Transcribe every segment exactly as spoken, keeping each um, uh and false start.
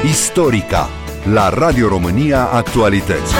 Istorica la Radio România Actualități.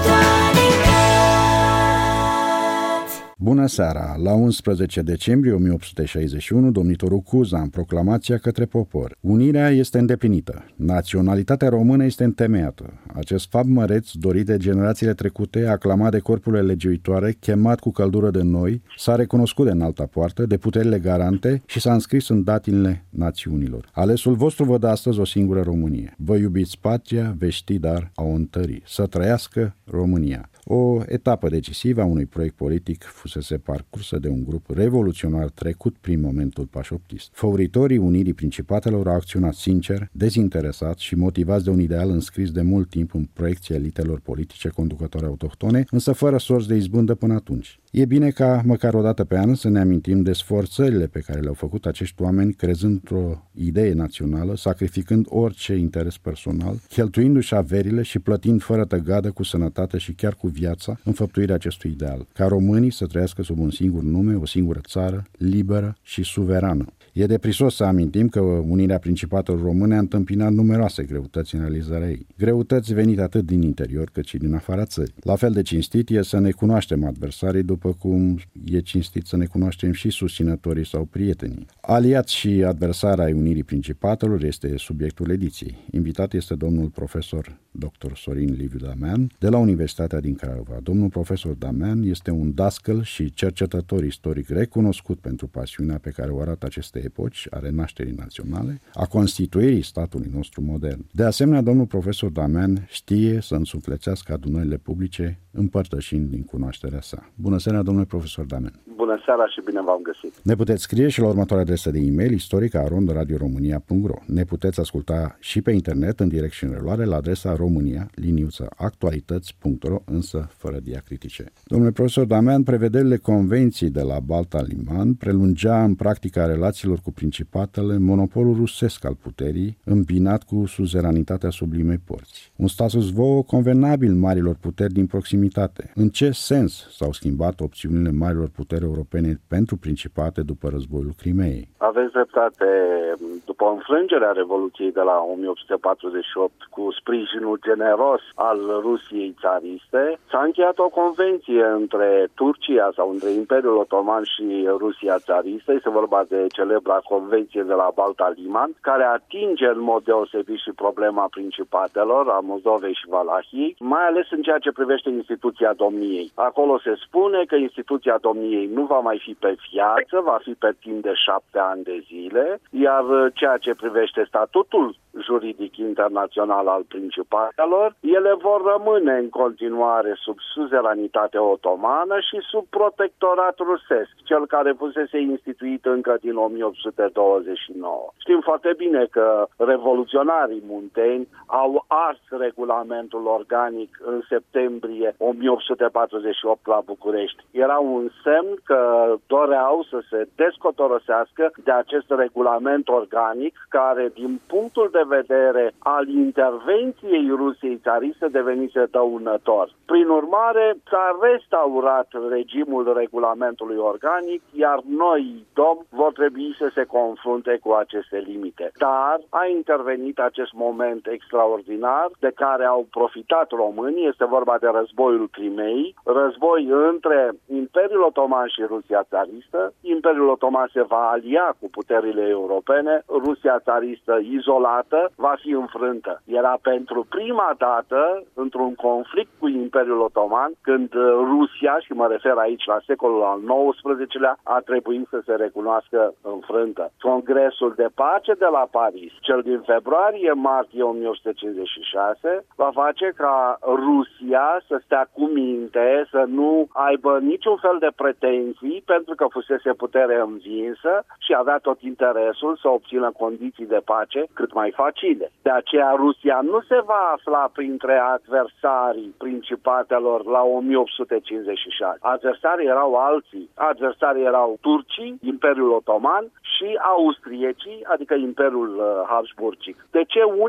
Bună seara! La unsprezece decembrie o mie opt sute șaizeci și unu, domnitorul Cuza, în proclamația către popor: unirea este îndeplinită, naționalitatea română este întemeiată. Acest fapt măreț, dorit de generațiile trecute, aclamat de corpurile legiuitoare, chemat cu căldură de noi, s-a recunoscut de înalta poartă, de puterile garante și s-a înscris în datinile națiunilor. Alesul vostru vă dă astăzi o singură Românie. Vă iubiți patria, veți ști dar a o întări. Să trăiască România! O etapă decisivă a unui proiect politic fusese parcursă de un grup revoluționar trecut prin momentul pașoptist. Făuritorii unirii principatelor au acționat sincer, dezinteresat și motivați de un ideal înscris de mult timp în proiecția elitelor politice conducătoare autohtone, însă fără sorți de izbândă până atunci. E bine ca, măcar o dată pe an, să ne amintim de sforțările pe care le-au făcut acești oameni, crezând într-o idee națională, sacrificând orice interes personal, cheltuindu-și averile și plătind fără tăgadă, cu sănătate și chiar cu viața, înfăptuirea acestui ideal, ca românii să trăiască sub un singur nume, o singură țară, liberă și suverană. E de prisos să amintim că unirea Principatelor Române a întâmpinat numeroase greutăți în realizarea ei. Greutăți venite atât din interior cât și din afara țării. La fel de cinstit e să ne cunoaștem adversarii, după cum e cinstit să ne cunoaștem și susținătorii sau prietenii. Aliați și adversari ai unirii Principatelor este subiectul ediției. Invitat este domnul profesor doctor Sorin Liviu Damean de la Universitatea din Craiova. Domnul profesor Damean este un dascăl și cercetător istoric recunoscut pentru pasiunea pe care o arată aceste epoci a renașterii naționale, a constituirii statului nostru modern. De asemenea, domnul profesor Damean știe să însuflețească adunările publice, împărtășind din cunoașterea sa. Bună seara, domnule profesor Damean! Bună seara și bine v-am găsit! Ne puteți scrie și la următoarea adresă de e-mail, istorica arond radio românia punct ro. Ne puteți asculta și pe internet, în direct și în reluare, la adresa românia, liniuță, actualități punct ro, însă fără diacritice. Domnule profesor Damean, prevederile convenției de la Balta Liman prelungea în practica relațiilor cu principatele monopolul rusesc al puterii, îmbinat cu suzeranitatea sublimei porți. Un status quo convenabil marilor puteri din proximitate. În ce sens s-au schimbat opțiunile marilor puteri europene pentru principate după războiul Crimeei? Aveți dreptate. După înfrângerea Revoluției de la o mie opt sute patruzeci și opt, cu sprijinul generos al Rusiei țariste, s-a încheiat o convenție între Turcia sau între Imperiul Otoman și Rusia țaristă. Este vorba de celebra convenție de la Balta Liman, care atinge în mod deosebit și problema principatelor, a Moldovei și Valahiei, mai ales în ceea ce privește instituția domniei. Acolo se spune că instituția domniei nu va mai fi pe viață, va fi pe timp de șapte ani de zile, iar ceea ce privește statutul juridic internațional al principatelor, ele vor rămâne în continuare sub suzeranitate otomană și sub protectorat rusesc, cel care fusese instituit încă din o mie opt sute douăzeci și nouă. Știm foarte bine că revoluționarii munteni au ars regulamentul organic în septembrie o mie opt sute patruzeci și opt la București. Era un semn că doreau să se descotorosească de acest regulament organic care, din punctul de vedere al intervenției Rusiei țariste, devenise dăunător. Prin urmare, s-a restaurat regimul regulamentului organic, iar noi, domn, vor trebui să se confrunte cu aceste limite. Dar a intervenit acest moment extraordinar de care au profitat românii. Este vorba de războiul Crimeei, război între Imperiul Otoman și Rusia țaristă. Imperiul Otoman se va alia cu puterile europene, Rusia țaristă izolată va fi înfrântă. Era pentru prima dată într-un conflict cu Imperiul Otoman când Rusia, și mă refer aici la secolul al nouăsprezecelea, a trebuit să se recunoască înfrântă. Congresul de pace de la Paris, cel din februarie-martie o mie opt sute cincizeci și șase, va face ca Rusia să stea cu minte, să nu aibă niciun fel de pretenții, pentru că fusese putere învinsă și avea tot interesul să obțină condiții de pace cât mai facile. De aceea Rusia nu se va afla printre adversarii principatelor la o mie opt sute cincizeci și șase. Adversarii erau alții. Adversarii erau turcii, Imperiul Otoman și austriecii, adică Imperiul uh, Habsburgic. De ce unii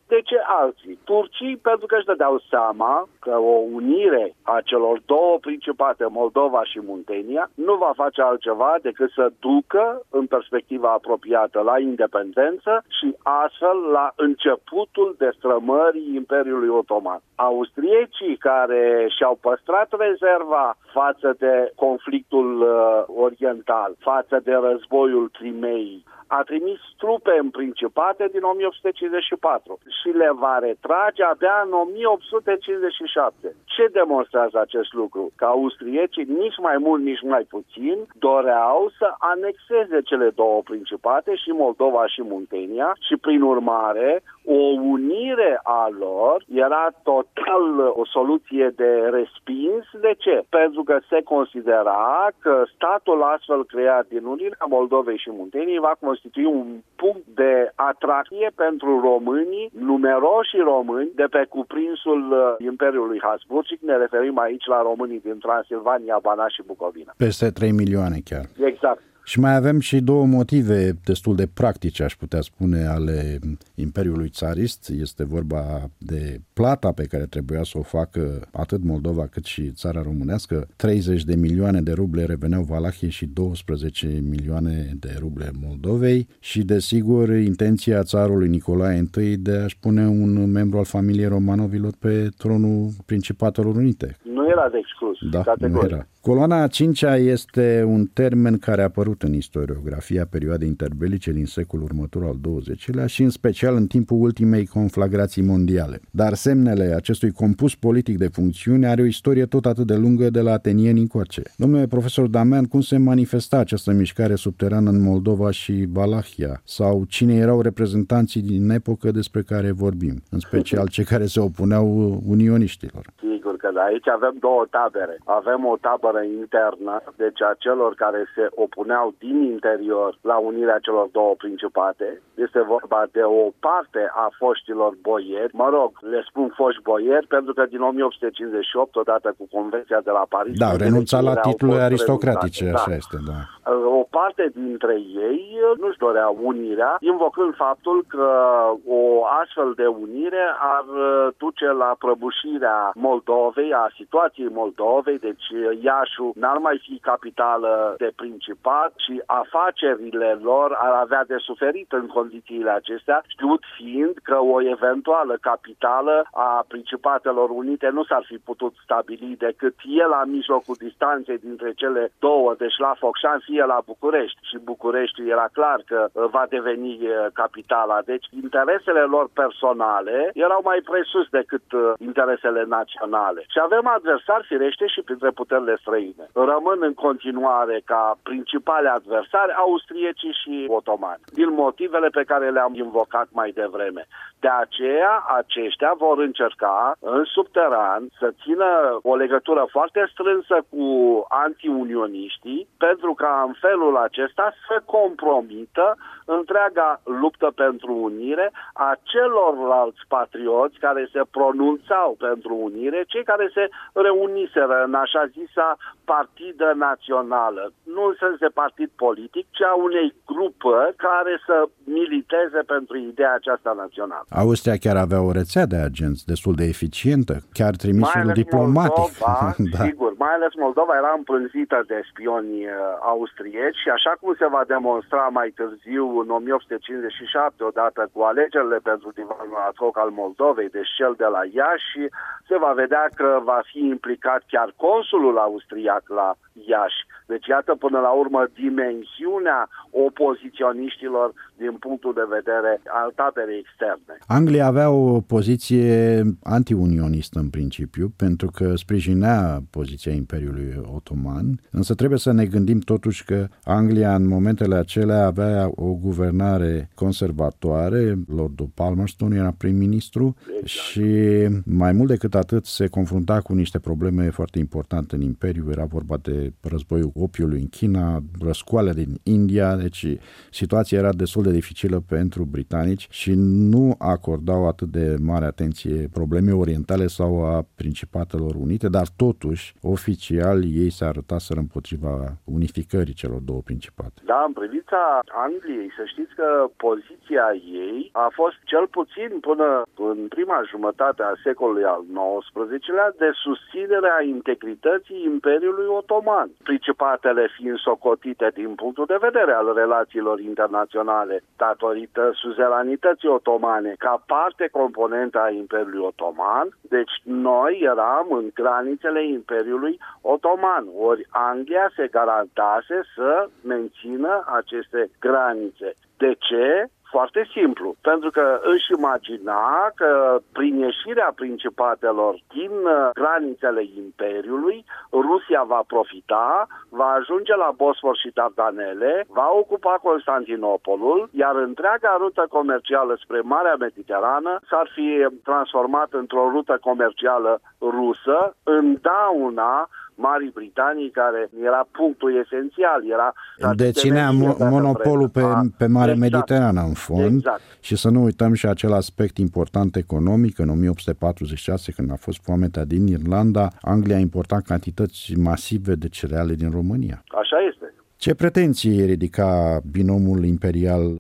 De ce alții? Turcii, pentru că își dădeau seama că o unire a celor două principate, Moldova și Muntenia, nu va face altceva decât să ducă în perspectiva apropiată la independență și astfel la începutul destrămării Imperiului Otoman. Austriecii, care și-au păstrat rezerva față de conflictul uh, oriental, față de războiul Crimeei, a trimis trupe în Principate din o mie opt sute cincizeci și patru și le va retrage abia în o mie opt sute cincizeci și șapte. Ce demonstrează acest lucru? Că austriecii, nici mai mult, nici mai puțin, doreau să anexeze cele două Principate, și Moldova și Muntenia, și prin urmare o unire a lor era total o soluție de respins. De ce? Pentru că se considera că statul astfel creat din unirea Moldovei și Munteniei va constitui un punct de atracție pentru românii, numeroși români de pe cuprinsul Imperiului Habsburgic. Ne referim aici la românii din Transilvania, Banat și Bucovina. Peste trei milioane chiar. Exact. Și mai avem și două motive destul de practice, aș putea spune, ale Imperiului Țarist. Este vorba de plata pe care trebuia să o facă atât Moldova cât și țara românească. treizeci de milioane de ruble reveneau Valahiei și douăsprezece milioane de ruble Moldovei și, desigur, intenția țarului Nicolae I de a-și pune un membru al familiei Romanovilor pe tronul Principatelor Unite. Nu era de exclus. Da, nu era. Coloana a cincea este un termen care a apărut în istoriografia perioadei interbelice din secolul următor al douăzecilea și în special în timpul ultimei conflagrații mondiale. Dar semnele acestui compus politic de funcțiune are o istorie tot atât de lungă de la atenieni încoace. Domnule profesor Damian, cum se manifesta această mișcare subterană în Moldova și Valahia? Sau cine erau reprezentanții din epocă despre care vorbim? În special cei care se opuneau unioniștilor. Sigur că aici avem două tabere. Avem o tabără internă, deci a celor care se opuneau din interior la unirea celor două principate. Este vorba de o parte a foștilor boieri, mă rog, le spun foști boieri, pentru că din o mie opt sute cincizeci și opt, odată cu Convenția de la Paris... Da, renunța la titlurile aristocratice, renunțate. așa Da. este, da. O parte dintre ei nu-și dorea unirea, invocând faptul că o astfel de unire ar duce la prăbușirea Moldovei, a situației Moldovei, deci Iașu n-ar mai fi capitală de principat și afacerile lor ar avea de suferit în condițiile acestea, știut fiind că o eventuală capitală a Principatelor Unite nu s-ar fi putut stabili decât fie la mijlocul distanței dintre cele două, deci la Focșani, fie la București. Și Bucureștiul era clar că va deveni capitala. Deci interesele lor personale erau mai presus decât interesele naționale. Și avem adversari, firește, și printre puterile străine. Rămân în continuare ca principale adversari austriecii și otomani, din motivele pe care le-am invocat mai devreme. De aceea, aceștia vor încerca în subteran să țină o legătură foarte strânsă cu antiunioniștii, pentru ca în felul acesta să compromită întreaga luptă pentru unire a celorlalți patrioți care se pronunțau pentru unire, cei care se reuniseră în așa zisa partidă națională, nu în sens de partid politic, ci a unei grupări care să militeze pentru ideea aceasta națională. Austria chiar avea o rețea de agenți destul de eficientă, chiar trimisul diplomatic. Moldova, da. Sigur, mai ales Moldova era împrânzită de spioni austrieci și așa cum se va demonstra mai târziu în o mie opt sute cincizeci și șapte, odată cu alegerile pentru divanul ad hoc al Moldovei, deci cel de la Iași, se va vedea că va fi implicat chiar consulul austriac la Iași. Deci iată până la urmă dimensiunea opoziționiștilor din punctul de vedere al taberei externe. Anglia avea o poziție antiunionistă în principiu, pentru că sprijinea poziția Imperiului Otoman, însă trebuie să ne gândim totuși că Anglia în momentele acelea avea o guvernare conservatoare, Lordul Palmerston era prim-ministru, exact. Și mai mult decât atât se confrunta cu niște probleme foarte importante în Imperiu, era vorba de războiul opiului în China, răscoale din India, deci situația era destul de dificilă pentru britanici și nu acordau atât de mare atenție problemei orientale sau a Principatelor Unite, dar totuși, oficial, ei se arătaseră împotriva unificării celor două principate. Da, în privința Angliei, să știți că poziția ei a fost cel puțin până în prima jumătate a secolului al nouăsprezecelea de susținerea integrității Imperiului Otoman. Principatele fiind socotite din punctul de vedere al relațiilor internaționale datorită suzeranității otomane ca parte componentă a Imperiului Otoman, deci noi eram în granițele Imperiului Otoman, ori Anglia se garantase să mențină aceste granițe. De ce? Foarte simplu, pentru că își imagina că prin ieșirea principatelor din granițele Imperiului, Rusia va profita, va ajunge la Bosfor și Dardanele, va ocupa Constantinopolul, iar întreaga rută comercială spre Marea Mediterană s-ar fi transformat într-o rută comercială rusă în dauna Marii Britanii, care era punctul esențial. Era deținea mo- monopolul pe, pe Marea exact. Mediterană, în fond. Exact. Și să nu uităm și acel aspect important economic. În o mie opt sute patruzeci și șase, când a fost foametea din Irlanda, Anglia a importat cantități masive de cereale din România. Așa este. Ce pretenții ridica binomul imperial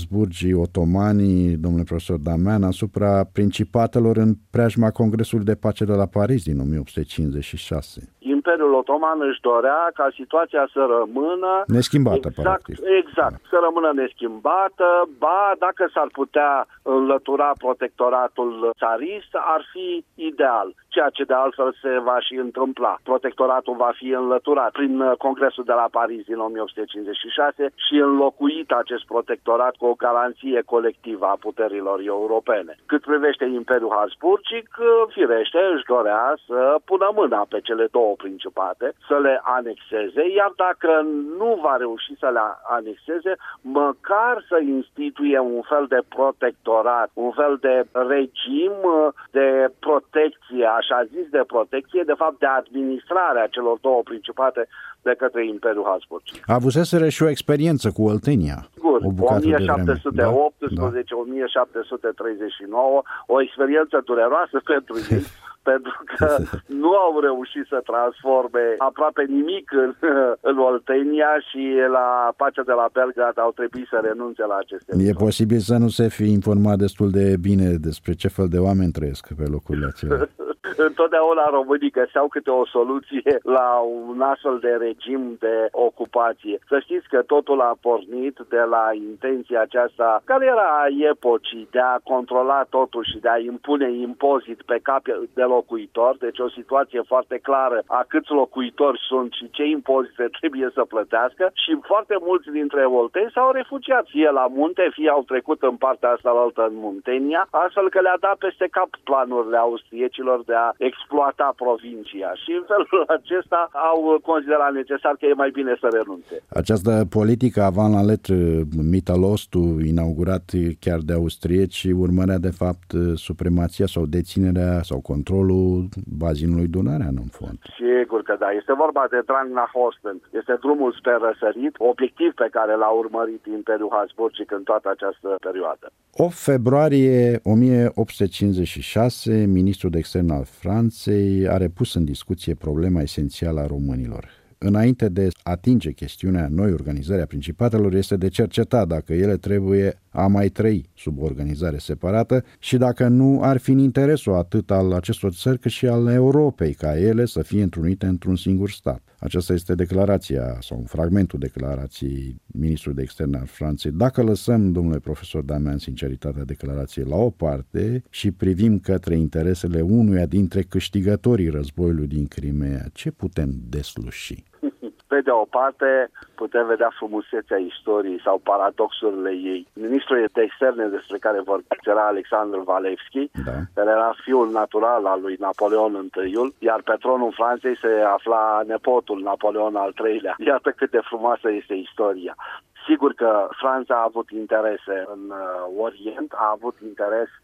Habsburgii-Otomanii, domnule profesor Damian, asupra principatelor în preajma Congresului de Pace de la Paris din o mie opt sute cincizeci și șase? Imperiul Otoman își dorea ca situația să rămână neschimbată, exact, practic. exact, să rămână neschimbată, ba, dacă s-ar putea înlătura protectoratul țarist, ar fi ideal, ceea ce de altfel se va și întâmpla. Protectoratul va fi înlăturat prin Congresul de la Paris din o mie opt sute cincizeci și șase și înlocuit acest protectorat cu o garanție colectivă a puterilor europene. Cât privește Imperiul Habsburgic, firește, își dorea să pună mâna pe cele două principate, să le anexeze, iar dacă nu va reuși să le anexeze, măcar să instituie un fel de protectorat, un fel de regim de protecție, așa zis de protecție, de fapt de administrare a celor două principate de către Imperiul Habsburgic. A avuseseră și o experiență cu Oltenia. Sigur, o mie șapte sute optsprezece - o mie șapte sute treizeci și nouă, o experiență dureroasă pentru ei, pentru că nu au reușit să transforme aproape nimic în, în Oltenia și la pacea de la Belgrad au trebuit să renunțe la aceste lucruri. E posibil să nu se fi informat destul de bine despre ce fel de oameni trăiesc pe locurile acelea. Întotdeauna românii găseau câte o soluție la un astfel de regim de ocupație. Să știți că totul a pornit de la intenția aceasta, care era a epocii, de a controla totul și de a impune impozit pe cap de locuitor, deci o situație foarte clară a câți locuitori sunt și ce impozite trebuie să plătească, și foarte mulți dintre olteni s-au refugiat, fie la munte, fie au trecut în partea asta la altă în Muntenia, astfel că le-a dat peste cap planurile austriecilor de a exploata provincia și în felul acesta au considerat necesar că e mai bine să renunțe. Această politică avant la lettre, Mittelostul, inaugurat chiar de austrieci, urmărea de fapt supremația sau deținerea sau controlul bazinului Dunărean în fond. Sigur că da, este vorba de Drang nach Osten, este drumul spre răsărit, obiectiv pe care l-a urmărit Imperiul Habsburgic în toată această perioadă. opt februarie o mie opt sute cincizeci și șase, ministrul de externe al Franței a repus în discuție problema esențială a românilor. Înainte de a atinge chestiunea noi organizări a principatelor, este de cercetat dacă ele trebuie a mai trăi sub o organizare separată și dacă nu ar fi în interesul atât al acestor țări cât și al Europei ca ele să fie întrunite într-un singur stat. Aceasta este declarația sau fragmentul declarației ministrului de externe al Franței. Dacă lăsăm, domnule profesor Damian, sinceritatea declarației la o parte și privim către interesele unuia dintre câștigătorii războiului din Crimea, ce putem desluși? Pe de o parte, putem vedea frumusețea istoriei sau paradoxurile ei. Ministrul de externe despre care vorbeați era Alexandru Walewski, da, care era fiul natural al lui Napoleon întâi, iar pe tronul Franței se afla nepotul Napoleon al treilea. Iată cât de frumoasă este istoria. Sigur că Franța a avut interese în uh, Orient, a avut interes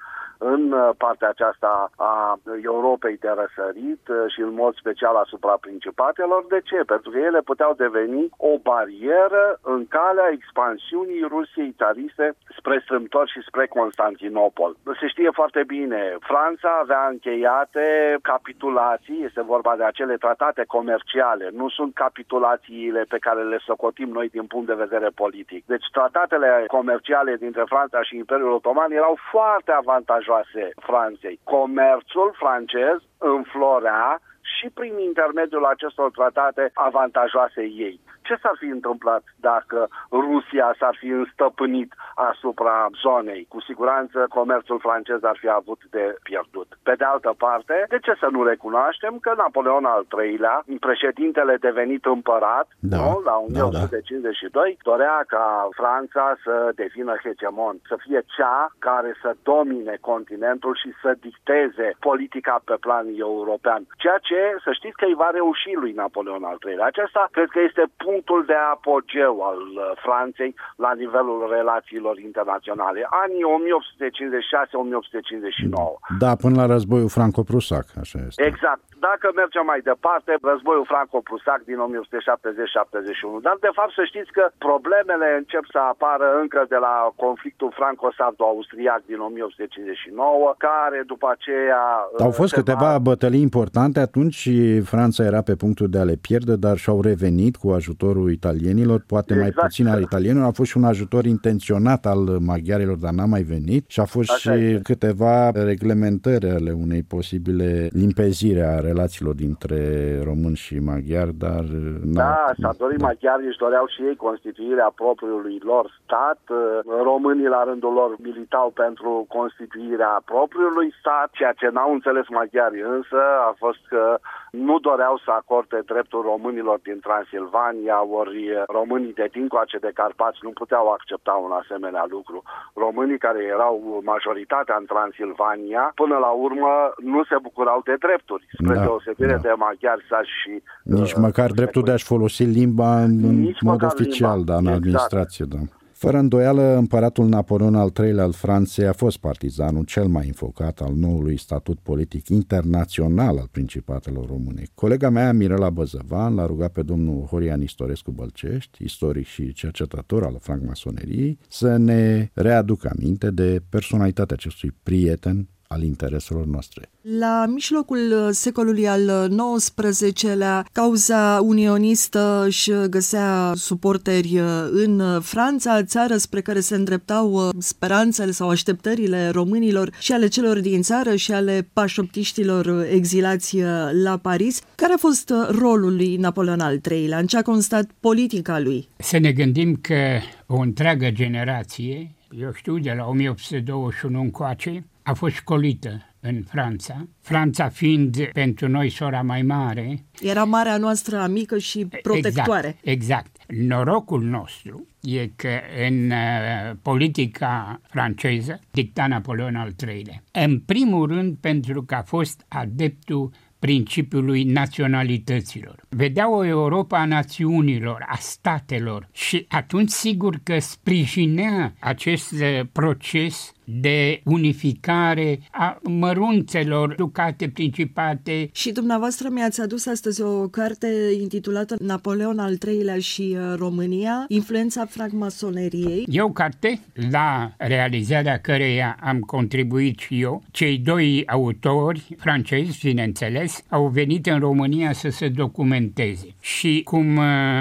în partea aceasta a Europei de răsărit și în mod special asupra Principatelor. De ce? Pentru că ele puteau deveni o barieră în calea expansiunii Rusiei țariste spre strâmtori și spre Constantinopol. Se știe foarte bine, Franța avea încheiate capitulații, este vorba de acele tratate comerciale, nu sunt capitulațiile pe care le socotim noi din punct de vedere politic. Deci tratatele comerciale dintre Franța și Imperiul Otoman erau foarte avantajoase Franței. Comerțul francez înflorea și prin intermediul acestor tratate avantajoase ei. Ce s-ar fi întâmplat dacă Rusia s-ar fi înstăpânit asupra zonei? Cu siguranță comerțul francez ar fi avut de pierdut. Pe de altă parte, de ce să nu recunoaștem că Napoleon al treilea, președintele devenit împărat, da, nu? La o mie opt sute cincizeci și doi, da. dorea ca Franța să devină hegemon, să fie cea care să domine continentul și să dicteze politica pe plan european. Ceea ce, să știți că îi va reuși lui Napoleon al treilea. Acesta cred că este punctul de apogeu al Franței la nivelul relațiilor internaționale. Anii o mie opt sute cincizeci și șase - o mie opt sute cincizeci și nouă. Da, până la războiul franco-prusac, așa este. Exact. Dacă mergem mai departe, războiul franco-prusac din o mie opt sute șaptezeci - șaptezeci și unu. Dar, de fapt, să știți că problemele încep să apară încă de la conflictul franco-sardo-austriac din o mie opt sute cincizeci și nouă, care după aceea... Au fost câteva va... bătălii importante atunci și Franța era pe punctul de a le pierde, dar și-au revenit cu ajutorul italienilor, poate exact. mai puțin al italienilor. A fost și un ajutor intenționat al maghiarilor, dar n-a mai venit și a fost Așa și este. câteva reglementări ale unei posibile limpezire a relațiilor dintre români și maghiari, dar... Da, s-a dorit da. maghiarii, își doreau și ei constituirea propriului lor stat. Românii, la rândul lor, militau pentru constituirea propriului stat, ceea ce n-au înțeles maghiarii însă a fost că nu doreau să acorde dreptul românilor din Transilvania, ori românii de dincoace de Carpați nu puteau accepta un asemenea lucru. Românii care erau majoritatea în Transilvania, până la urmă nu se bucurau de drepturi, spre da, deosebire da. de maghiari, sași și... Nici uh, măcar dreptul de a-și folosi limba în, în mod oficial, limba. da, în exact. administrație, da. Fără îndoială, împăratul Napoleon al treilea al Franței a fost partizanul cel mai înfocat al noului statut politic internațional al Principatelor Române. Colega mea, Mirela Băzăvan, l-a rugat pe domnul Horian Istorescu Bălcești, istoric și cercetător al francmasoneriei, să ne readucă aminte de personalitatea acestui prieten al intereselor noastre. La mijlocul secolului al nouăsprezecelea, cauza unionistă își găsea suporteri în Franța, țară spre care se îndreptau speranțele sau așteptările românilor și ale celor din țară și ale pașoptiștilor exilați la Paris. Care a fost rolul lui Napoleon al treilea? În ce a constat politica lui? Să ne gândim că o întreagă generație, eu știu, de la o mie opt sute douăzeci și unu încoace, a fost școlită în Franța. Franța fiind pentru noi sora mai mare. Era marea noastră amică și protectoare. Exact, exact. Norocul nostru e că în uh, politica franceză dicta Napoleon al treilea. În primul rând pentru că a fost adeptul principiului naționalităților. Vedea o Europa a națiunilor, a statelor și atunci sigur că sprijinea acest proces de unificare a mărunțelor, ducate, principate. Și dumneavoastră mi-ați adus astăzi o carte intitulată Napoleon al treilea și România, influența francmasoneriei. E o carte la realizarea căreia am contribuit și eu. Cei doi autori francezi, bineînțeles, au venit în România să se documenteze. Și cum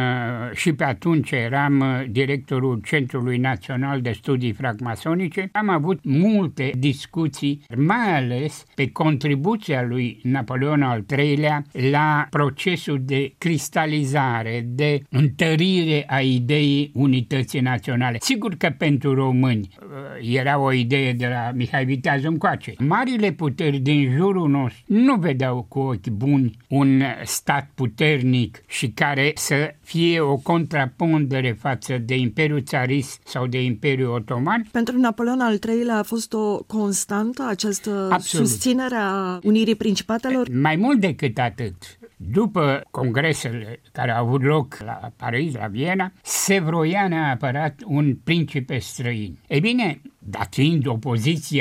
și pe atunci eram directorul Centrului Național de Studii Francmasonice, am avut multe discuții, mai ales pe contribuția lui Napoleon al treilea la procesul de cristalizare, de întărire a ideii unității naționale. Sigur că pentru români era o idee de la Mihai Viteazul încoace. Marile puteri din jurul nostru nu vedeau cu ochi buni un stat puternic și care să fie o contrapondere față de Imperiul Țarist sau de Imperiul Otoman. Pentru Napoleon al treilea a fost o constantă această Absolut. susținere a unirii principatelor? Mai mult decât atât. După congresele care au avut loc la Paris, la Viena, se vroia neapărat un principe străin. Ei bine, dat fiind opoziția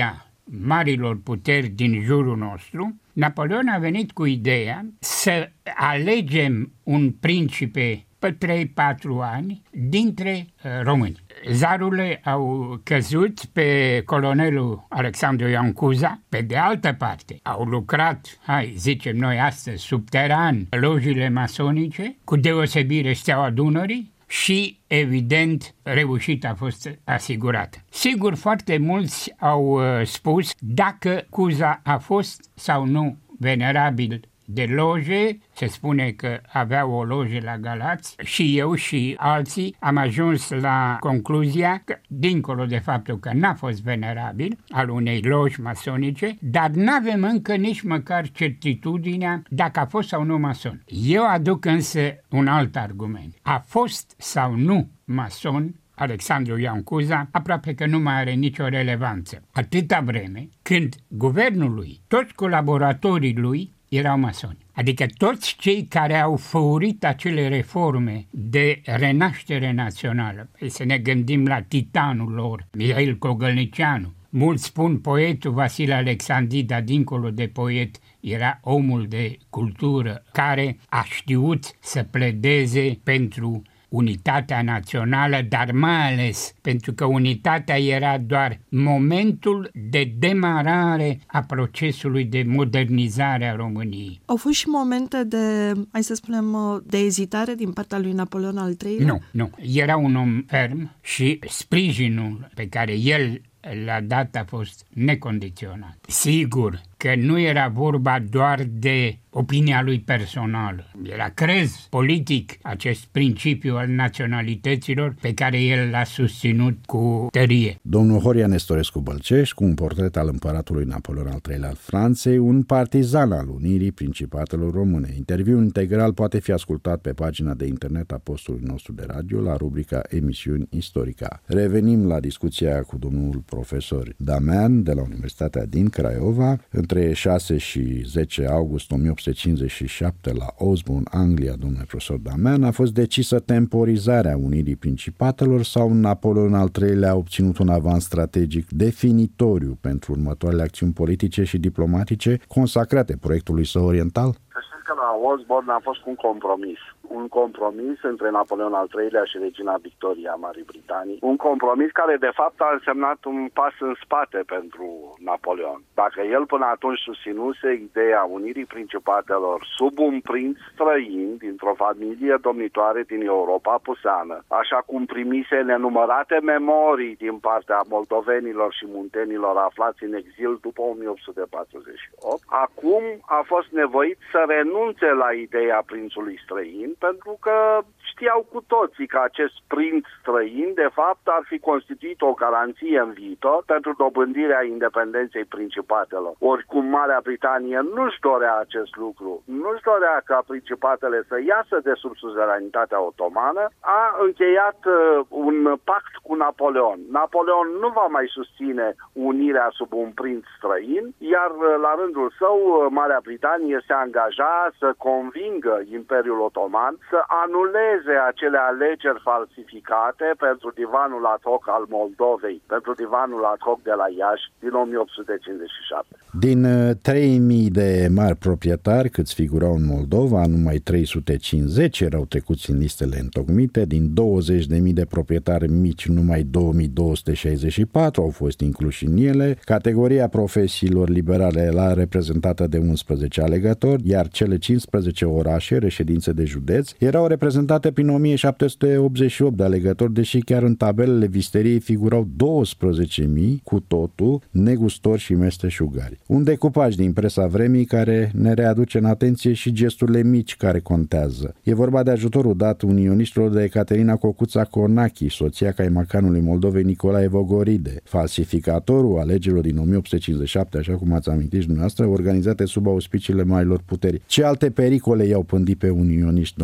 marilor puteri din jurul nostru, Napoleon a venit cu ideea să alegem un principe pe trei patru ani dintre uh, români. Zarurile au căzut pe colonelul Alexandru Ioan Cuza. Pe de altă parte, au lucrat, hai, zicem noi astăzi, subteran, lojile masonice, cu deosebire Steaua Dunării, și, evident, reușita a fost asigurată. Sigur, foarte mulți au uh, spus dacă Cuza a fost sau nu venerabil de loje, se spune că avea o loje la Galați, și eu și alții am ajuns la concluzia că, dincolo de faptul că n-a fost venerabil al unei loji masonice, dar n-avem încă nici măcar certitudinea dacă a fost sau nu mason. Eu aduc însă un alt argument. A fost sau nu mason Alexandru Ioan Cuza, aproape că nu mai are nicio relevanță. Atâta vreme când guvernul lui, toți colaboratorii lui erau masoni. Adică toți cei care au făurit acele reforme de renaștere națională. Să ne gândim la titanul lor, Mihail Cogălnicianu. Mulți spun poetul Vasile Alexandri, dar dincolo de poet era omul de cultură care a știut să pledeze pentru unitatea națională, dar mai ales pentru că unitatea era doar momentul de demarare a procesului de modernizare a României. Au fost și momente de, hai să spunem, de ezitare din partea lui Napoleon al treilea? Nu, nu. Era un om ferm și sprijinul pe care el l-a dat a fost necondiționat. Sigur că nu era vorba doar de opinia lui personală. Era crez politic acest principiu al naționalităților pe care el l-a susținut cu tărie. Domnul Horia Nestorescu Bălcești, cu un portret al împăratului Napoleon al treilea al Franței, un partizan al unirii Principatelor Române. Interviul integral poate fi ascultat pe pagina de internet a postului nostru de radio la rubrica Emisiuni Istorica. Revenim la discuția cu domnul profesor Damean de la Universitatea din Craiova. Între șase și zece august o mie opt sute cincizeci și șapte la Osborne, Anglia, domnule profesor Damean, a fost decisă temporizarea unirii Principatelor sau Napoleon al treilea a obținut un avans strategic definitoriu pentru următoarele acțiuni politice și diplomatice consacrate proiectului său oriental? Că la Osborne a fost un compromis. Un compromis între Napoleon al treilea și regina Victoria a Marii Britanii. Un compromis care de fapt a însemnat un pas în spate pentru Napoleon. Dacă el până atunci susținuse ideea unirii Principatelor sub un prinț străin dintr-o familie domnitoare din Europa puseană, așa cum primise nenumărate memorii din partea moldovenilor și muntenilor aflați în exil după o mie opt sute patruzeci și opt, acum a fost nevoit să renunțe la ideea prințului străin, pentru că știau cu toții că acest prinț străin, de fapt, ar fi constituit o garanție în viitor pentru dobândirea independenței Principatelor. Oricum, Marea Britanie nu-și dorea acest lucru, nu-și dorea ca Principatele să iasă de sub suveranitatea otomană, a încheiat uh, un pact cu Napoleon. Napoleon nu va mai susține unirea sub un prinț străin, iar uh, la rândul său, uh, Marea Britanie se angaja să convingă Imperiul Otoman să anuleze acele alegeri falsificate pentru divanul ad hoc al Moldovei, pentru divanul ad hoc de la Iași din o mie opt sute cincizeci și șapte. Din trei mii de mari proprietari câți figurau în Moldova, numai trei sute cincizeci erau trecuți în listele întocmite, din douăzeci de mii de proprietari mici, numai două mii două sute șaizeci și patru au fost incluși în ele. Categoria profesiilor liberale era reprezentată de unsprezece alegători, iar cele cincisprezece orașe, reședințe de județ, erau reprezentate prin o mie șapte sute optzeci și opt de alegători, deși chiar în tabelele visteriei figurau douăsprezece mii cu totul negustori și mesteșugari. Un decupaj din presa vremii care ne readuce în atenție și gesturile mici care contează. E vorba de ajutorul dat unioniștilor de Ecaterina Cocuța Cornachi, soția caimacanului Moldovei Nicolae Vogoride, falsificatorul alegerilor din o mie opt sute cincizeci și șapte, așa cum ați amintit dumneavoastră, organizate sub auspiciile marilor puteri. Ce alte pericole i-au pândit pe unioniști, domnule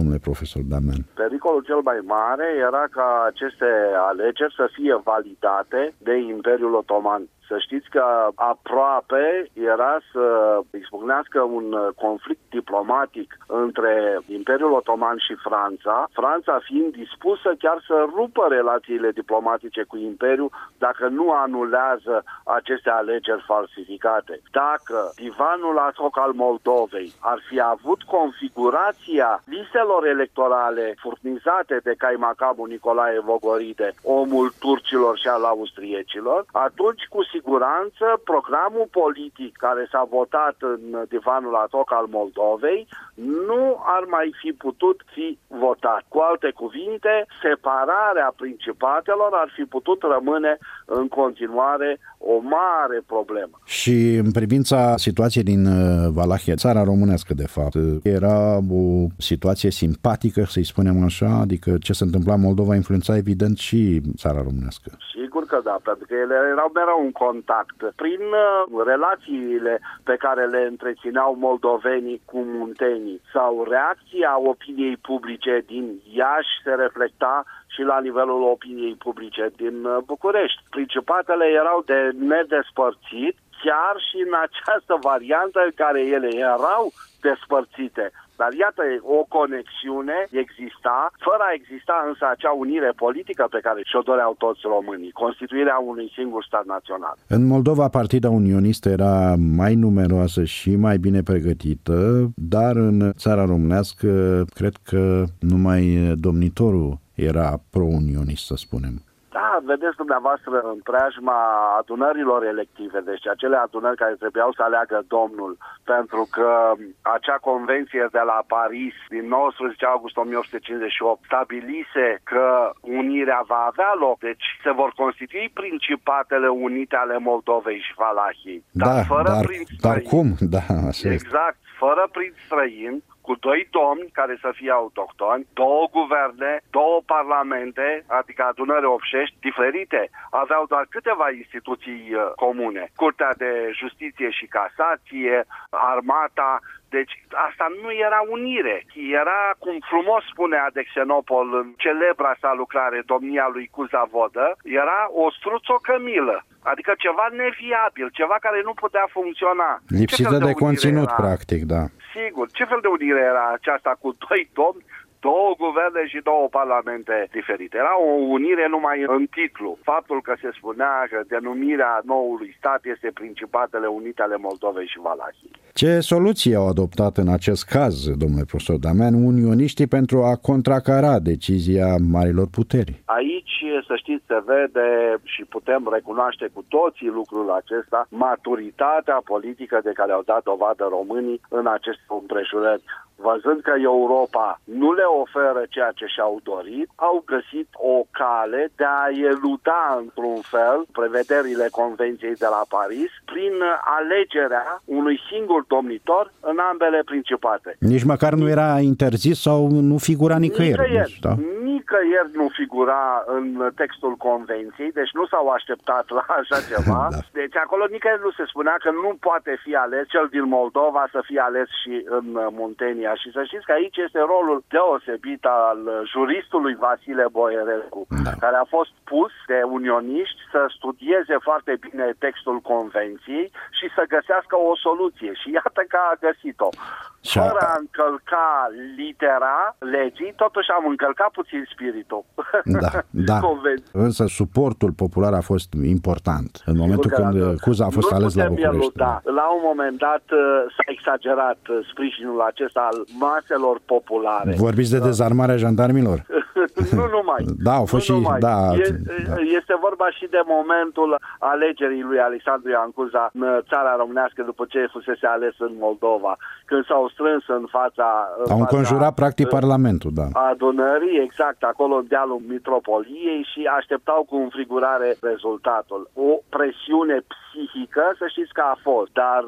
domnule profesor Damian? Pericolul cel mai mare era ca aceste alegeri să fie validate de Imperiul Otoman. Să știți că aproape era să expucnească un conflict diplomatic între Imperiul Otoman și Franța, Franța fiind dispusă chiar să rupă relațiile diplomatice cu Imperiul dacă nu anulează aceste alegeri falsificate. Dacă divanul ad hoc al Moldovei ar fi avut configurația listelor electorale furnizate de Kaimakam Nicolae Vogoride, omul turcilor și al austriecilor, atunci cu siguranță programul politic care s-a votat în divanul ad hoc al Moldovei nu ar mai fi putut fi votat. Cu alte cuvinte, separarea principatelor ar fi putut rămâne în continuare o mare problemă. Și în privința situației din Valahia, țara românească de fapt, era o situație simpatică, să-i spunem așa, adică ce se întâmpla în Moldova influența evident și țara românească. Sigur că da, pentru că ele erau mereu în contact. Prin uh, relațiile pe care le întrețineau moldovenii cu muntenii sau reacția opiniei publice din Iași se reflecta și la nivelul opiniei publice din uh, București. Principatele erau de nedespărțit, chiar și în această variantă în care ele erau despărțite. Dar iată, o conexiune exista, fără a exista însă acea unire politică pe care și-o doreau toți românii, constituirea unui singur stat național. În Moldova, partida unionistă era mai numeroasă și mai bine pregătită, dar în țara românească, cred că numai domnitorul era pro-unionist, să spunem. Da, vedeți dumneavoastră în preajma adunărilor elective, deci acele adunări care trebuiau să aleagă domnul, pentru că acea convenție de la Paris din nouăsprezece august o mie opt sute cincizeci și opt stabilise că unirea va avea loc, deci se vor constitui principatele unite ale Moldovei și Valahiei. Dar, da, fără dar, prinț dar străin, cum? Da, așa exact, este. Fără prinț străin, cu doi domni care să fie autohtoni, două guverne, două parlamente, adică adunări obșești diferite, aveau doar câteva instituții comune. Curtea de Justiție și Casație, Armata. Deci asta nu era unire. Era, cum frumos spunea de Xenopol în celebra sa lucrare Domnia lui Cuza Vodă, era o struțocămilă. Adică ceva neviabil, ceva care nu putea funcționa. Lipsită de, de conținut, era? Practic, da. Sigur. Ce fel de unire era aceasta cu doi domni, două guverne și două parlamente diferite? Era o unire numai în titlu. Faptul că se spunea că denumirea noului stat este Principatele Unite ale Moldovei și Valahiei. Ce soluții au adoptat în acest caz, domnule profesor Damian, unioniștii pentru a contracara decizia marilor puteri? Aici, să știți, se vede și putem recunoaște cu toții lucrul acesta, maturitatea politică de care au dat dovadă românii în aceste împrejurări. Văzând că Europa nu le oferă ceea ce și-au dorit, au găsit o cale de a eluda într-un fel prevederile Convenției de la Paris prin alegerea unui singur domnitor în ambele principate. Nici măcar nu era interzis sau nu figura nicăieri. Nicăieri, da? nicăieri nu figura în textul Convenției, deci nu s-au așteptat la așa ceva. Da. Deci acolo nicăieri nu se spunea că nu poate fi ales cel din Moldova să fie ales și în Muntenia. Și să știți că aici este rolul deosebit al juristului Vasile Boierescu, da. care a fost pus de unioniști să studieze foarte bine textul Convenției și să găsească o soluție. Și iată că a găsit-o. Fără a încălca litera legii, totuși am încălcat puțin spiritul. Da, da. Însă suportul popular a fost important. În momentul când Cuza a fost ales la București. Da. La un moment dat s-a exagerat sprijinul acesta al maselor populare. Vorbiți de dezarmarea jandarmilor? Nu numai. Da, au fost nu și... numai. Da, este, da. este vorba și de momentul alegerii lui Alexandru Ioan Cuza în țara românească după ce fusese ales în Moldova. Când s-au strâns în fața... În au fața înconjurat practic Parlamentul, da. Adunării, exact, acolo în dealul Mitropoliei și așteptau cu înfrigurare rezultatul. O presiune psihică, să știți că a fost, dar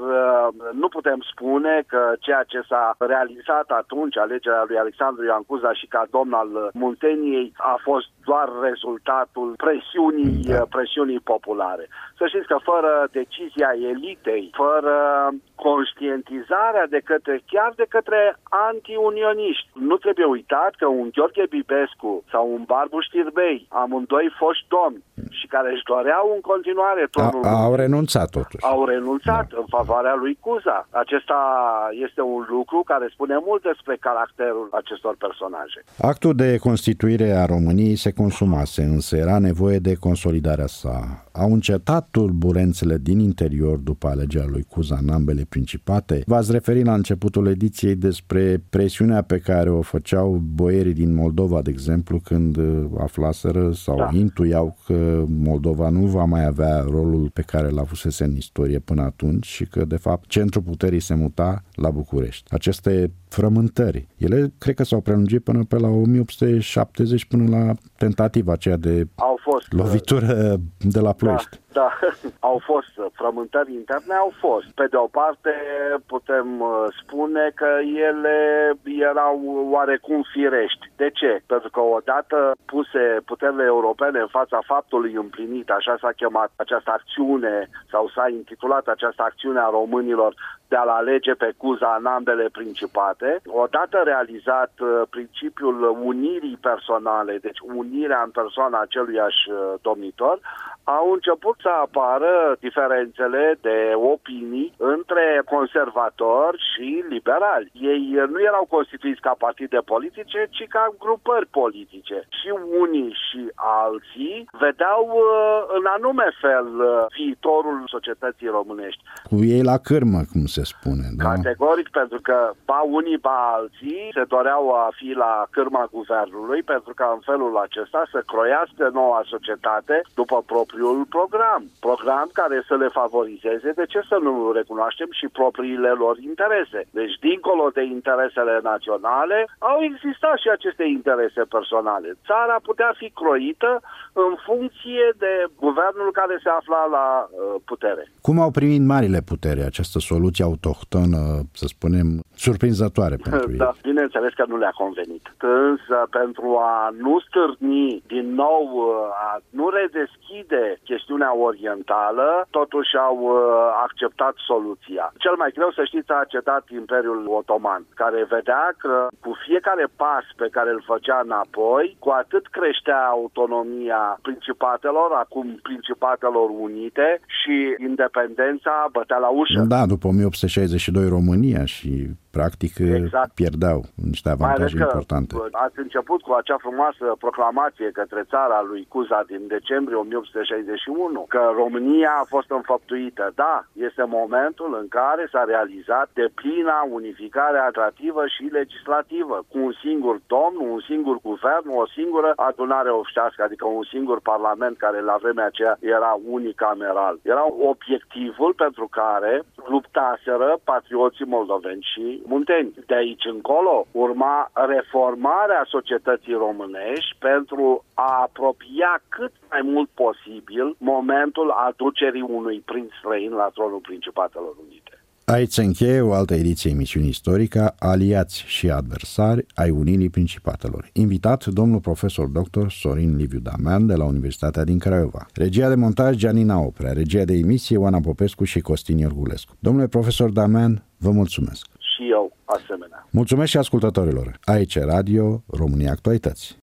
nu putem spune că ceea ce s-a realizat atunci, alegerea lui Alexandru Ioan Cuza și ca domn al Munteniei, a fost doar rezultatul presiunii, da. presiunii populare. Să știți că fără decizia elitei, fără conștientizarea de către, chiar de către anti-unioniști, nu trebuie uitat că un Gheorghe Bibescu sau un Barbu Știrbei, amândoi foști domni și care își doreau în continuare turnul. A, au renunțat totuși. Au renunțat da. în favoarea lui Cuza. Acesta este un lucru care spune mult despre caracterul acestor personaje. Actul de constituire a României se consumase, însă era nevoie de consolidarea sa. Au încetat turbulențele din interior după alegerea lui Cuza în ambele principate. V-ați referit la începutul ediției despre presiunea pe care o făceau boierii din Moldova, de exemplu, când aflaseră sau da. intuiau că Moldova nu va mai avea rolul pe care l-a avusese în istorie până atunci și că, de fapt, centrul puterii se muta la București. Aceste frământări, ele cred că s-au prelungit până pe la o mie opt sute șaptezeci, până la tentativa aceea de au fost, lovitură de la Ploiești. Da. Da, au fost frământări interne, au fost. Pe de o parte putem spune că ele erau oarecum firești. De ce? Pentru că odată puse puterile europene în fața faptului împlinit, așa s-a chemat această acțiune sau s-a intitulat această acțiune a românilor de a-l alege pe Cuza în ambele principate, odată realizat principiul unirii personale, deci unirea în persoana aceluiași domnitor, au început să apară diferențele de opinii între conservatori și liberali. Ei nu erau constituiți ca partide politice, ci ca grupări politice. Și unii și alții vedeau în anume fel viitorul societății românești. Cu ei la cârmă, cum se spune. Da? Categoric, pentru că ba unii, ba alții se doreau a fi la cârma guvernului, pentru că în felul acesta să croiască noua societate după propriul program. Program care să le favorizeze, de ce să nu recunoaștem, și propriile lor interese. Deci, dincolo de interesele naționale, au existat și aceste interese personale. Țara putea fi croită în funcție de guvernul care se afla la uh, putere. Cum au primit marile putere această soluție autohtonă, să spunem, surprinzătoare pentru ei? Da, bineînțeles că nu le-a convenit. Însă, pentru a nu stârni din nou, a nu redeschide chestiunea orientală, totuși au uh, acceptat soluția. Cel mai greu, să știți, a accetat Imperiul Otoman, care vedea că cu fiecare pas pe care îl făcea înapoi, cu atât creștea autonomia principatelor, acum Principatelor Unite, și independența bătea la ușă. Da, după o mie opt sute șaizeci și doi România și practic exact. pierdeau niște avantaje importante. Ați început cu acea frumoasă proclamație către țara lui Cuza din decembrie o mie opt sute șaizeci și unu, că România a fost înfăptuită. Da, este momentul în care s-a realizat deplina unificare administrativă și legislativă, cu un singur domn, un singur guvern, o singură adunare obștească, adică un singur parlament care la vremea aceea era unicameral. Era obiectivul pentru care luptaseră patrioții moldoveni și munteni. De aici încolo urma reformarea societății românești pentru a apropia cât mai mult posibil momentul aducerii unui prinț străin la tronul Principatelor Unite. Aici se încheie o altă ediție emisiunii Istorica, Aliați și adversari ai Unirii Principatelor. Invitat domnul profesor doctor Sorin Liviu Damean de la Universitatea din Craiova. Regia de montaj Gianina Oprea, regia de emisie Oana Popescu și Costin Iorgulescu. Domnule profesor Damean, vă mulțumesc. Și eu, asemenea. Mulțumesc și ascultătorilor. Aici Radio România Actualități.